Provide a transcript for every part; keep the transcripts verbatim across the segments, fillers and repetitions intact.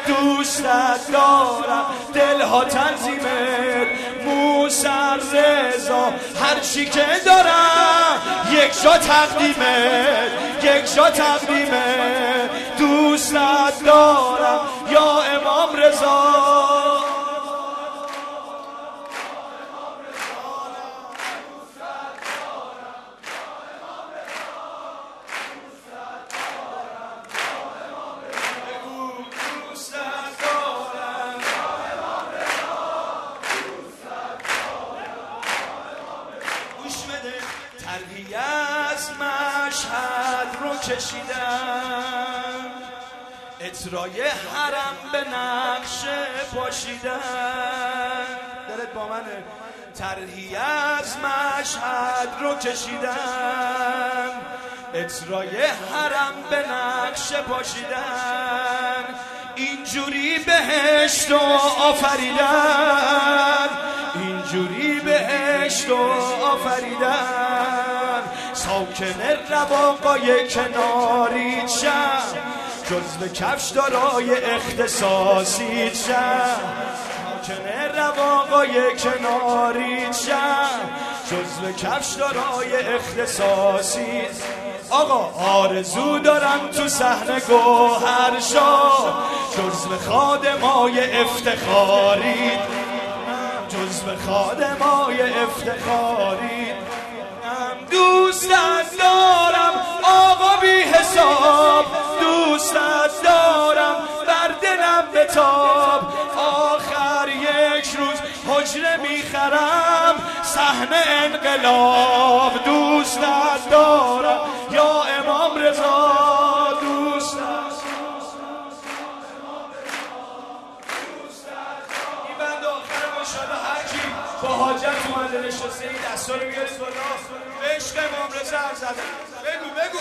دوستت دارم دلها تنظیمت موسر رضا هر چی که دارم یک جا تقدیمت یک جا تقدیمت دوستت دارم یا امام رضا طرحی از مشهد رو کشیدم اطرای حرم به نقش پاشیدم دلت با منه طرحی از مشهد رو کشیدم اطرای حرم به نقش پاشیدم اینجوری بهشت و آفریدن اینجوری بهشت و آفریدن ساکن رواقای کناری شم جزو کفش دارای اختصاصی شم ساکن رواقای کناری شم جزو کفش دارای اختصاصی آقا آرزو دارم تو صحنه گوهرشاه جزو خادمای افتخاری جزو خادمای افتخاری دوستت دارم آقا بی حساب دوستت دارم بر دلم بتاب آخر یک روز حجره میخرم صحنه انقلاب دوستت دارم یا امام رضا با حاجت اومده نشسته این دستا رو بیارید بالا به عشق امام رضا حرف زدن بگو بگو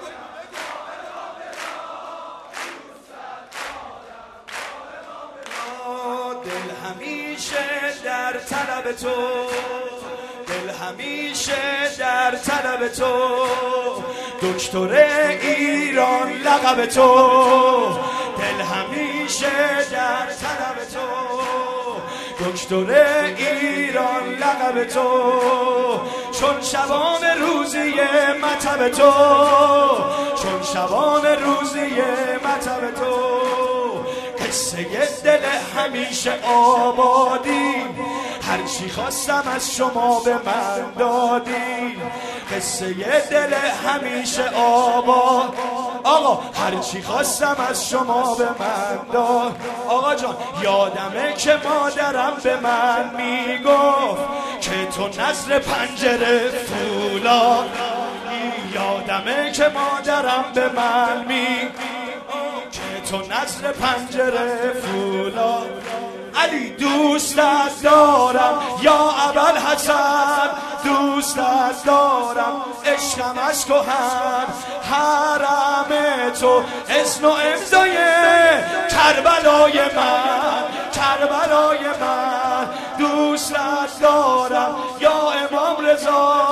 دل همیشه در طلب تو دل همیشه در طلب تو دکتر ایران لقب تو دل همیشه در طلب تو دکتر ایران لقب تو چون شبان روزی مطب تو چون شبان روزی مطب تو قصه دل همیشه آبادی هرچی خواستم از شما به من دادی قصه دل همیشه آباد آقا هرچی خواستم از شما به من داد آقا جان یادمه که مادرم به من میگفت که تو نظر پنجره فولاد یادمه که مادرم به من میگفت که تو نظر پنجره فولاد علی دوستت دارم یا ابوالحسن دوستت دارم عشقم از کهن حرم تو اذن و امضای کربلای من کربلای من دوستت دارم یا امام رضا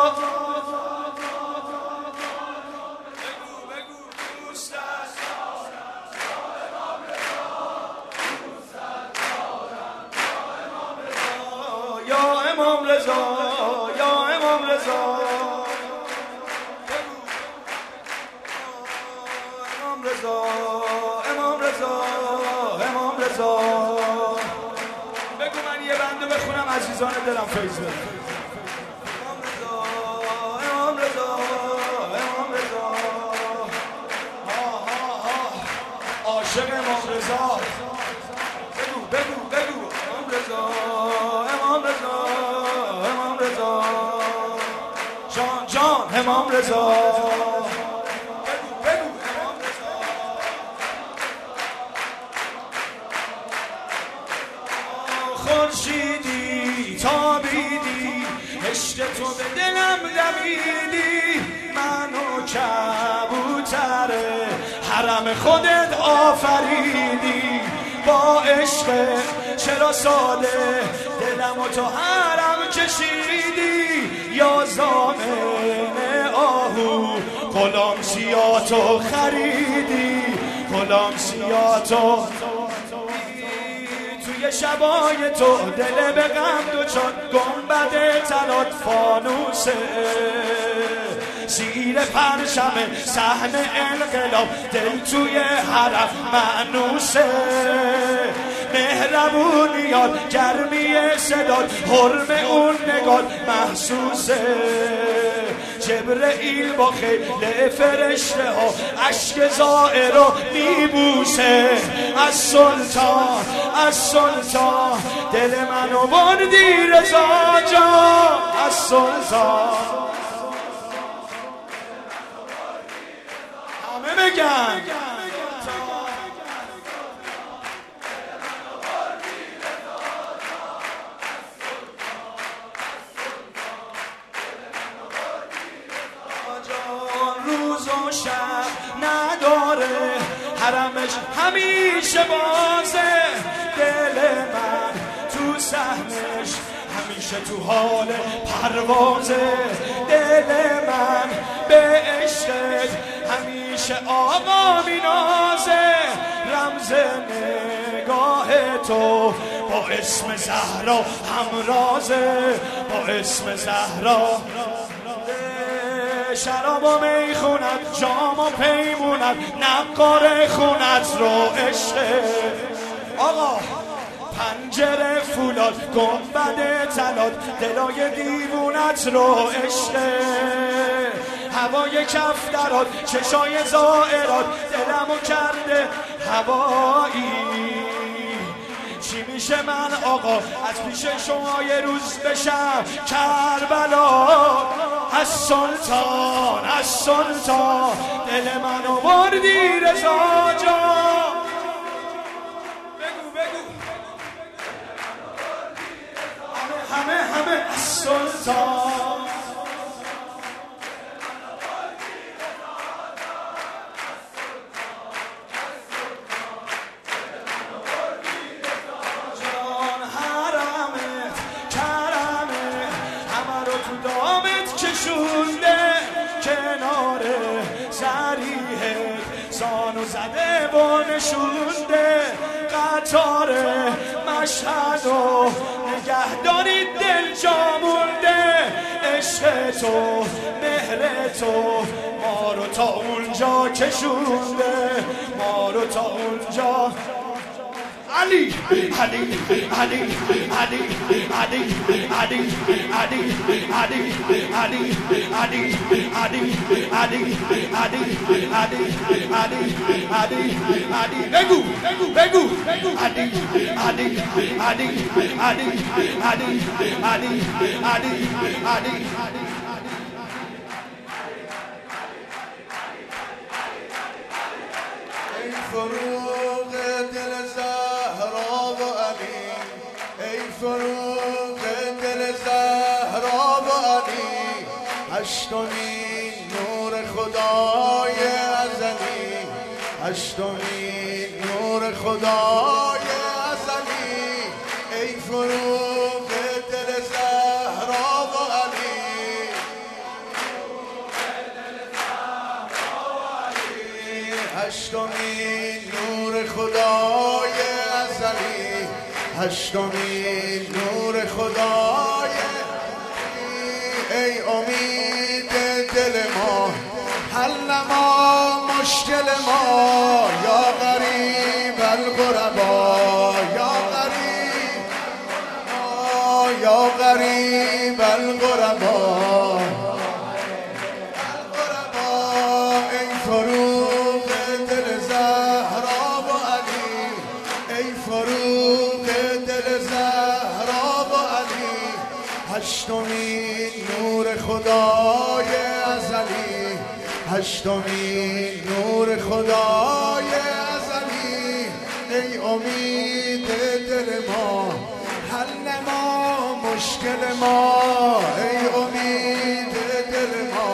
امام رضا یا امام رضا امام رضا امام رضا امام رضا بگو من یه بنده بخونم عزیزان دلم فیض بده امام رضا امام رضا امام رضا ها ها ها عاشق امام رضا بگو بگو بگو امام رضا امام رضا جان جان امام رضا بگو بگو امام رضا خورشیدی تابیدی عشق تو به دلم دویدی منو کبوتر حرم خودت آفریدی با عشق چرا ساده دلم و تو حرم کشیدی یا زامن آهو غلام سیاتو خریدی فلانسیاتو توی شبای تو دل به غم دوچار گنبد طلات فانوسه زیر پرچم صحن انقلاب دل توی حرم مأنوسه مهربونیات گرمی صدات حرم اون نگات محسوسه جبرئیل با خیل فرشته ها عشق زائر رو میبوسه از سلطان از سلطان دل منو بردی رضا جان از سلطان همه بگن روز و شب نداره حرمش همیشه بازه دل من تو صحنش همیشه تو حال پروازه دل من به عشقت همیشه آقا مینازه رمز نگاه تو با اسم زهرا همرازه با اسم زهرا شراب و میخوند جام و پیموند نقار خونت رو عشقه آقا پنجره فولاد گنبد طلات دلای دیوونت رو عشقه هوای کف درات چشای زائرات دلمو کرده هوایی چی میشه من آقا از پیش شما یه روز بشم کربلا از سلطان از سلطان دل منو بردی رضا جان بگو بگو همه همه همه از سلطان کنار سریحت سانو زده و نشونده قطار مشهد و نگه دارید دل جا مونده عشق تو مهر تو ما رو تا اونجا کشونده ما رو تا اونجا علی علی علی علی علی علی علی علی علی علی علی علی علی علی علی علی علی بگو بگو علی علی علی علی علی علی علی علی ای فروغ دل زهرا و علی ای فروغ دل زهرا و علی هشتمین نور خدای ازلی هشتمین نور خدای ازلی ای فروغ دل زهرا و علی هشتمین نور خدای ازلی هشتمین نور خدای ای امید دل ما حل ما مشکل ما یا غریب الغربا یا غریب یا غریب الغربا ای فروغ دل زهرا و علی ای فروغ دل زهرا و علی هشتمین نور خدای ازلی هشتمین نور خدای ازلی ای امید دل ما حل ما مشکل ما ای امید دل ما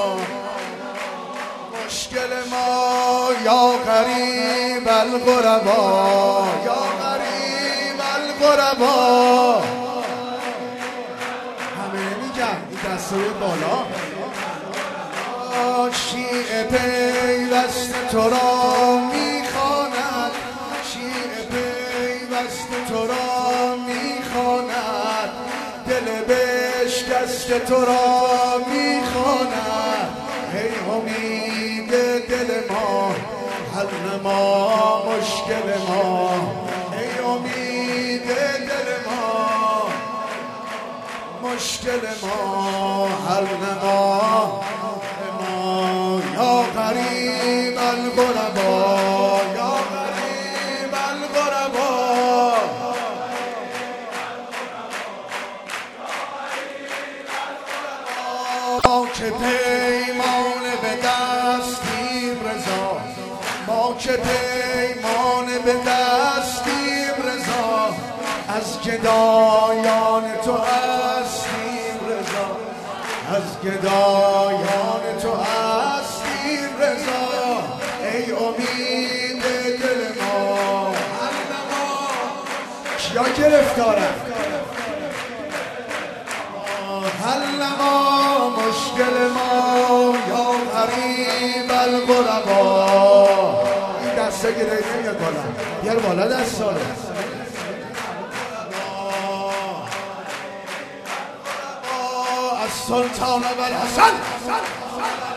مشکل ما یا غریب الغربا یا غریب الغربا همه میگم این دستای بالا شیعه پیوست تو را میخواد دست تو را میخواند، دل بشکست تو را میخواند. ای امید دل ما، حل ما مشکل ما. ای امید دل ما، مشکل ما، حل ما. یا غریب الغربا، یا غریب الغربا. ما که پیمان به دستیم رضا، ما که پیمان به دستیم رضا. از گدایان تو هستیم رضا، از گدایان تو هستیم رضا. ای امید دل ما، حل ما. کیا گرفتارن؟ حل ما مشکل ما، یا غریب الغربا. این دسته گرایی نمیاد بالا، بیار بالا دستا رو. از سلطان ابوالحسن